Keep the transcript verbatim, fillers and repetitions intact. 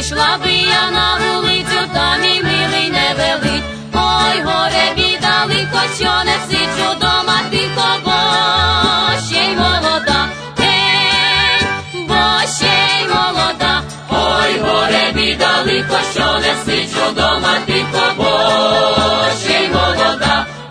Вийшла би я на вулицю, та мій милий не велить. Ой, горе біда, лихо, що не сиджу дома тихо, бо ще й молода, гей, бо ще й молода. Ой, горе біда, лихо, що не сиджу дома тихо, бо ще й молода.